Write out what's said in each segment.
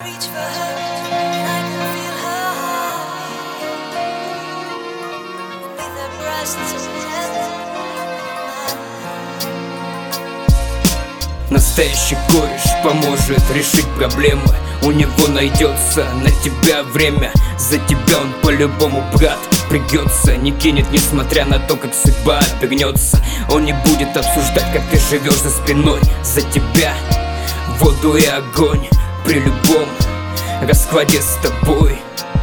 Reach for her, and I can feel her heart beneath her breasts of heaven. Настоящий кореш поможет решить проблемы. У него найдется на тебя время. За тебя он по-любому, брат, пригется. Не кинет, несмотря на то, как судьба обернется. Он не будет обсуждать, как ты живешь за спиной. За тебя воду и огонь при любом раскладе с тобой.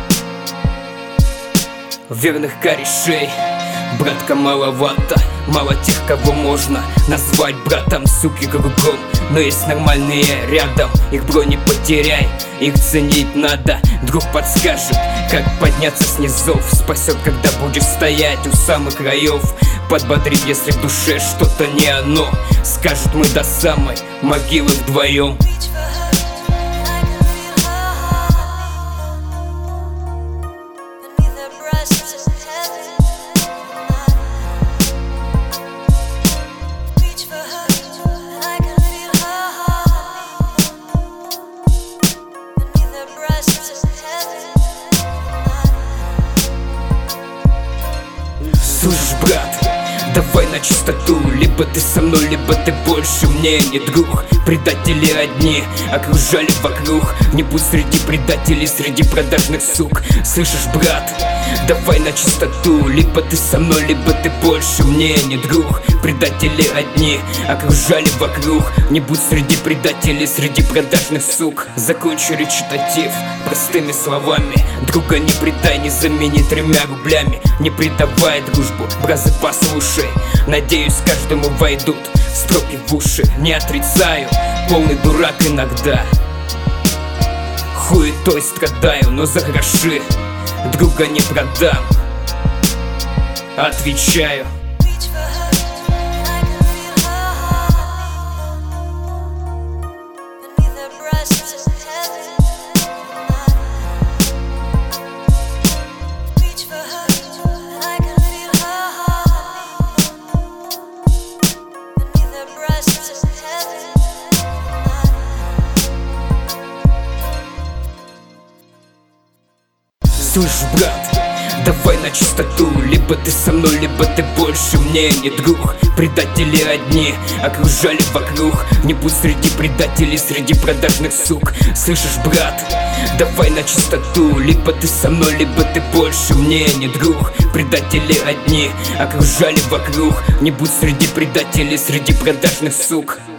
Верных корешей, братка, маловато. Мало тех, кого можно назвать братом, суки кругом. Но есть нормальные рядом, их бро не потеряй, их ценить надо. Друг подскажет, как подняться с низов, спасет, когда будешь стоять у самых краев. Подбодрит, если в душе что-то не оно, скажет, мы до самой могилы вдвоем. Слышишь, брат, давай на чистоту. Либо ты со мной, либо ты больше мне не друг. Предатели одни окружали вокруг. Не будь среди предателей, среди продажных сук. Слышишь, брат, давай на чистоту. Либо ты со мной, либо ты больше мне не друг. Предатели одни окружали вокруг. Не будь среди предателей, среди продажных сук. Закончу речитатив простыми словами. Друга не предай, не замени 3 рублями. Не предавай дружбу, бразы, послушай. Надеюсь, каждому войдут строки в уши. Не отрицаю, полный дурак иногда. Хуетой страдаю, но за гроши друга не продам. Отвечаю. Слышь, брат, давай на чистоту. Либо ты со мной, либо ты больше мне не друг. Предатели одни окружали вокруг. Не будь среди предателей, среди продажных сук. Слышишь, брат, давай на чистоту. Либо ты со мной, либо ты больше мне не друг. Предатели одни окружали вокруг. Не будь среди предателей, среди продажных сук.